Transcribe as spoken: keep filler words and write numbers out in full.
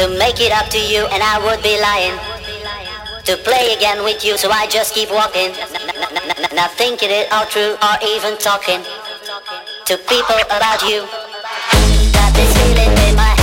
to make it up to you, and I would be lying to play again with you, so I just keep walking, not thinking it all through or even talking to people about you. Got this feeling in my